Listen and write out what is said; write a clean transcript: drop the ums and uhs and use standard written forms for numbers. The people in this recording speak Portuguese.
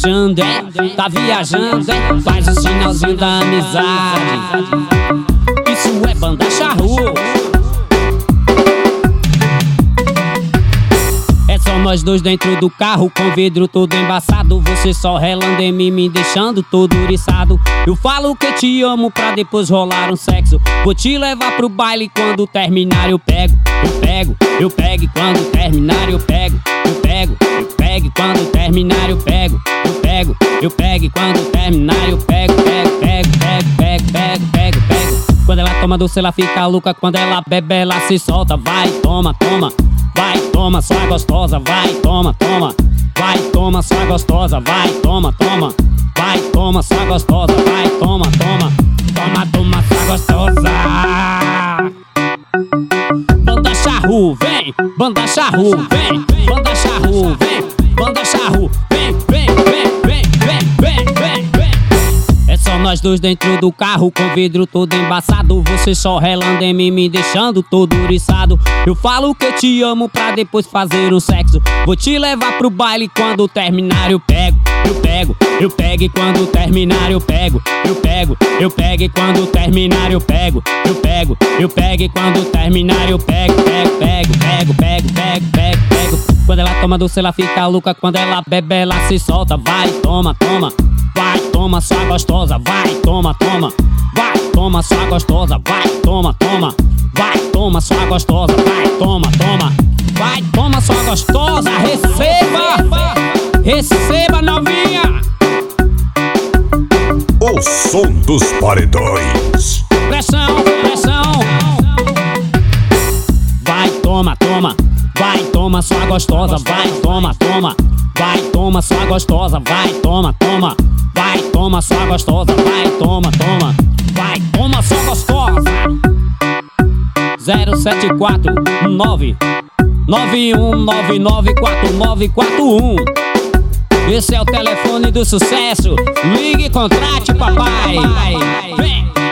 viajando, tá viajando, faz o sinalzinho da amizade. Isso é banda charru. É só nós dois dentro do carro, com vidro todo embaçado. Você só relando em mim, me deixando todo uriçado. Eu falo que te amo pra depois rolar um sexo. Vou te levar pro baile, quando terminar eu pego. Eu pego e quando terminar eu pego. Eu pego e quando terminar eu pego. Eu pego e quando terminar eu pego. Quando ela toma doce ela fica louca, quando ela bebe ela se solta. Vai, toma, toma. Vai, toma, sua gostosa, vai, toma, toma. Vai, toma, sua gostosa, vai, toma, toma. Vai, toma, sua gostosa, vai, toma, toma. Toma, toma, sua gostosa. Banda charru, vem, banda charru, vem, banda charru, vem, banda charru, vem. É só nós dois dentro do carro, com vidro todo embaçado. Você só relando em mim, me deixando todo uriçado. Eu falo que te amo pra depois fazer um sexo. Vou te levar pro baile, quando terminar eu pego. Eu pego e quando terminar eu pego. Eu pego e quando terminar eu pego. Eu pego e quando terminar eu pego. Quando ela toma doce ela fica louca, quando ela bebe ela se solta. Vai, toma, toma. Vai, toma, sua gostosa, vai, toma, toma. Vai, toma, sua gostosa, vai, toma, toma. Vai, toma, sua gostosa, vai, toma, toma. Vai, toma, sua gostosa, receba novinha. O som dos paredões. Pressão. Vai, toma, toma. Vai, toma, sua gostosa, vai, toma, toma. Vai, toma, sua gostosa, vai, toma, toma. Vai, toma, sua gostosa, vai, toma, toma. Vai, toma, sua gostosa. 0749 91994941. Esse é o telefone do sucesso. Ligue e contrate, papai. Vem.